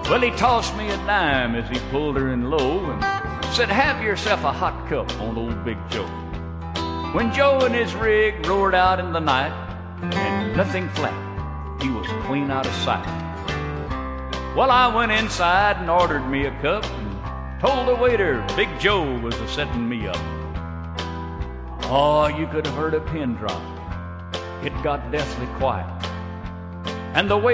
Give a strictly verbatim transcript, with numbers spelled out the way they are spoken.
Well, he tossed me a dime as he pulled her in low and said, "Have yourself a hot cup on old Big Joe." When Joe and his rig roared out in the night and nothing flat, he was clean out of sight. Well, I went inside and ordered me a cup and told the waiter Big Joe was a-setting me up. Oh, you could have heard a pin drop. It got deathly quiet. And the waiter